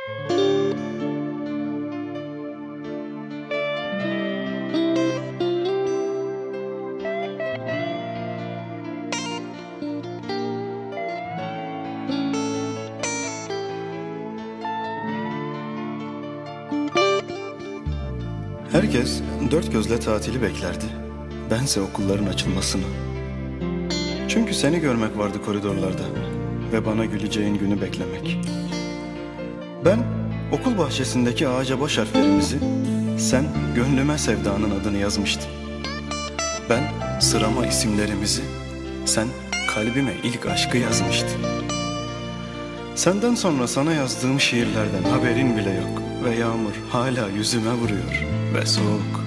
Herkes dört gözle tatili beklerdi. Bense okulların açılmasını. Çünkü seni görmek vardı koridorlarda ve bana güleceğin günü beklemek. Ben okul bahçesindeki ağaca baş harflerimizi, sen gönlüme sevdanın adını yazmıştın. Ben sırama isimlerimizi, sen kalbime ilk aşkı yazmıştın. Senden sonra sana yazdığım şiirlerden haberin bile yok ve yağmur hala yüzüme vuruyor ve soğuk.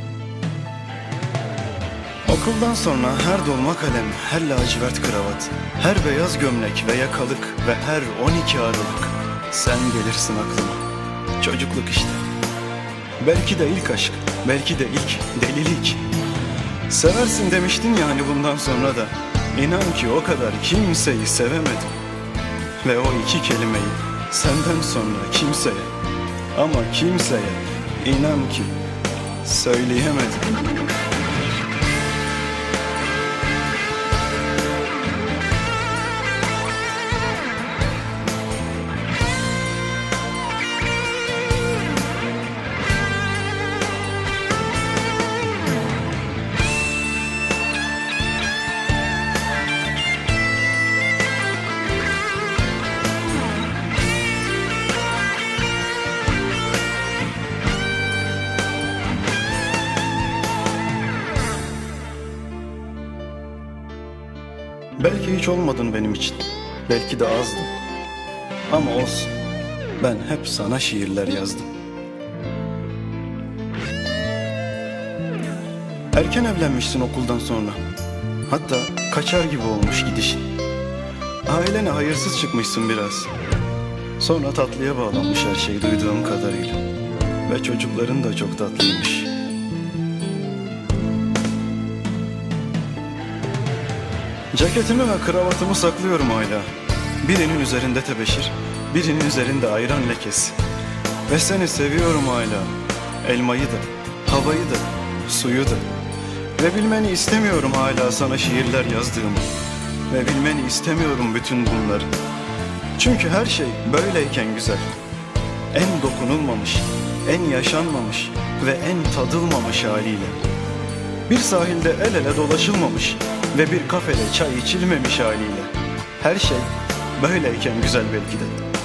Okuldan sonra her dolma kalem, her lacivert kravat, her beyaz gömlek ve yakalık ve her 12 Aralık sen gelirsin aklıma. Çocukluk işte. Belki de ilk aşk, belki de ilk delilik. Seversin demiştin ya hani bundan sonra da. İnan ki o kadar kimseyi sevemedim. Ve o iki kelimeyi senden sonra kimseye, ama kimseye inan ki söyleyemedim. Belki hiç olmadın benim için, belki de azdı. Ama olsun, ben hep sana şiirler yazdım. Erken evlenmişsin okuldan sonra. Hatta kaçar gibi olmuş gidişin. Ailene hayırsız çıkmışsın biraz. Sonra tatlıya bağlanmış her şey duyduğum kadarıyla. Ve çocukların da çok tatlıymış. Ceketimi ve kravatımı saklıyorum hala. Birinin üzerinde tebeşir, birinin üzerinde ayran lekesi. Ve seni seviyorum hala. Elmayı da, havayı da, suyu da. Ve bilmeni istemiyorum hala sana şiirler yazdığımı. Ve bilmeni istemiyorum bütün bunları. Çünkü her şey böyleyken güzel. En dokunulmamış, en yaşanmamış ve en tadılmamış haliyle. Bir sahilde el ele dolaşılmamış ve bir kafede çay içilmemiş haliyle. Her şey böyleyken güzel belki de.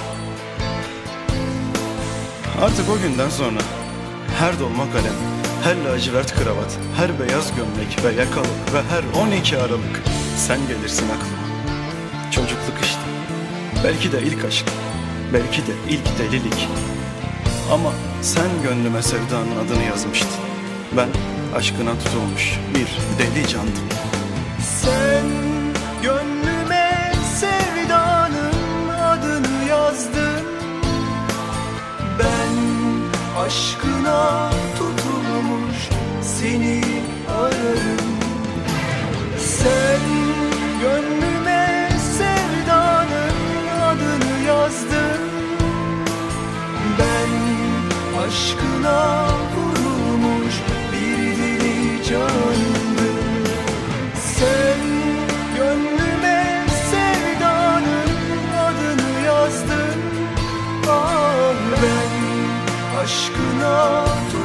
Artık o günden sonra her dolma kalem, her lacivert kravat, her beyaz gömlek ve yakalık ve her 12 Aralık sen gelirsin aklıma. Çocukluk işte. Belki de ilk aşk, belki de ilk delilik. Ama sen gönlüme sevdanın adını yazmıştın. Ben aşkına tutulmuş bir deli candım. Sen gönlüme sevdanın adını yazdın. Ben aşkına tutulmuş seni ararım. Sen gönlüme sevdanın adını yazdın. Ben aşkına vurulmuş bir deli candım. Sen gönlüme sevdanın adını yazdın. Ah ben aşkına